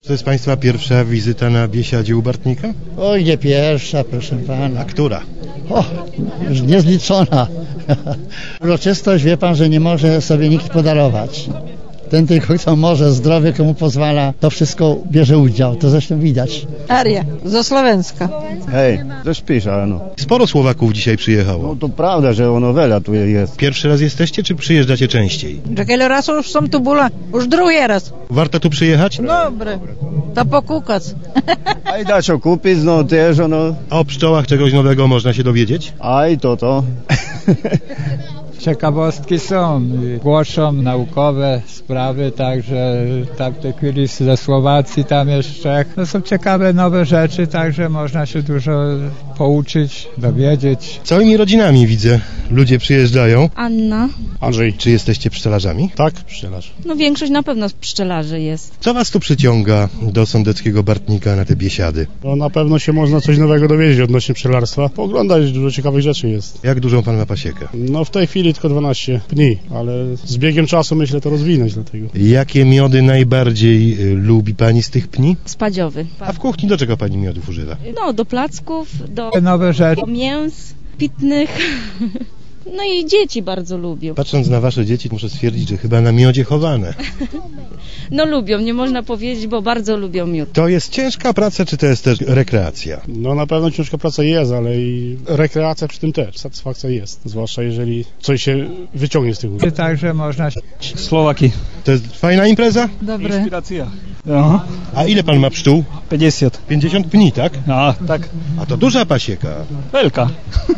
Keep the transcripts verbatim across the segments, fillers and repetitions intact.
To jest Państwa pierwsza wizyta na biesiadzie u Bartnika? Oj, nie pierwsza, proszę pana. A która? O, już niezliczona. Uroczystość, wie pan, że nie może sobie nikt podarować. Ten tylko, kto może, zdrowie, komu pozwala, to wszystko bierze udział. To zresztą widać. Aria, ze Słowenska. Hej, ze Spisza, no. Sporo Słowaków dzisiaj przyjechało. No to prawda, że ono wiele tu jest. Pierwszy raz jesteście, czy przyjeżdżacie częściej? Że kiedy raz już są tu była, już drugi raz. Warto tu przyjechać? Dobry, to pokukać. A i da się kupić, no też, ono. A o pszczołach czegoś nowego można się dowiedzieć? A i to to. Ciekawostki są, głoszą naukowe sprawy, także tam w tej chwili ze Słowacji, tam jeszcze no są ciekawe nowe rzeczy, także można się dużo pouczyć, dowiedzieć. Całymi rodzinami widzę, ludzie przyjeżdżają. Anna. Andrzej. Czy jesteście pszczelarzami? Tak, pszczelarz. No większość na pewno z pszczelarzy jest. Co was tu przyciąga do sądeckiego Bartnika na te biesiady? No, na pewno się można coś nowego dowiedzieć odnośnie pszczelarstwa. Pooglądać, dużo ciekawych rzeczy jest. Jak dużą pan ma pasiekę? No w tej chwili tylko dwanaście pni, ale z biegiem czasu myślę to rozwinąć dlatego. Jakie miody najbardziej y, lubi pani z tych pni? Spadziowy. A w kuchni do czego pani miodów używa? No, do placków, do, Nowe rzeczy. do mięs pitnych. No i dzieci bardzo lubią. Patrząc na wasze dzieci, muszę stwierdzić, że chyba na miodzie chowane. No lubią, nie można powiedzieć, bo bardzo lubią miód. To jest ciężka praca, czy to jest też rekreacja? No na pewno ciężka praca jest, ale i rekreacja przy tym też, satysfakcja jest. Zwłaszcza jeżeli coś się wyciągnie z tych łóżek. Także można się... Słowaki. To jest fajna impreza? Dobre. Inspiracja. Aha. A ile pan ma pszczół? pięćdziesiąt. pięćdziesiąt pni, tak? A, tak. A to duża pasieka. Wielka.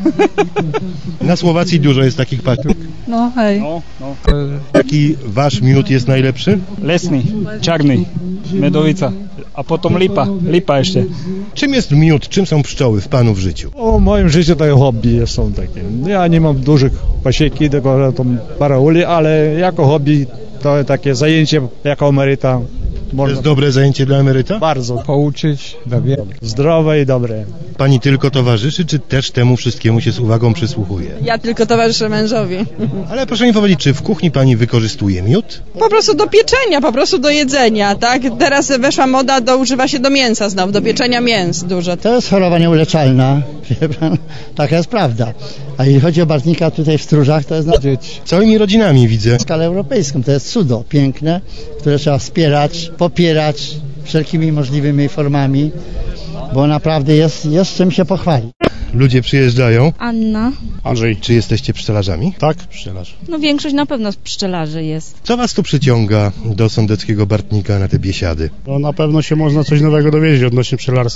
Na Słowacji dużo jest takich pasiek. No hej. No, no. Jaki wasz miód jest najlepszy? Lesny, czarny, medowica, a potem lipa, lipa jeszcze. Czym jest miód? Czym są pszczoły w panu w życiu? O, w moim życiu to hobby są takie. Ja nie mam dużych pasieki, tylko tam parę uli, ale jako hobby to takie zajęcie jako emeryta. To jest dobre zajęcie dla emeryta? Bardzo. Pouczyć, dowiedzieć. Zdrowe i dobre. Pani tylko towarzyszy, czy też temu wszystkiemu się z uwagą przysłuchuje? Ja tylko towarzyszę mężowi. Ale proszę mi powiedzieć, czy w kuchni pani wykorzystuje miód? Po prostu do pieczenia, po prostu do jedzenia, tak? Teraz weszła moda, do, używa się do mięsa znowu, do pieczenia mięs dużo. To jest choroba nieuleczalna, wie pan, taka jest prawda. A jeśli chodzi o Bartnika tutaj w Stróżach, to jest na Całymi rodzinami widzę. skalę europejską. To jest cudo piękne, które trzeba wspierać, popierać wszelkimi możliwymi formami, bo naprawdę jest, jest czym się pochwalić. Ludzie przyjeżdżają. Anna. Andrzej. Czy jesteście pszczelarzami? Tak, pszczelarz. No większość na pewno z pszczelarzy jest. Co was tu przyciąga do sądeckiego Bartnika na te biesiady? No na pewno się można coś nowego dowiedzieć odnośnie pszczelarstwa.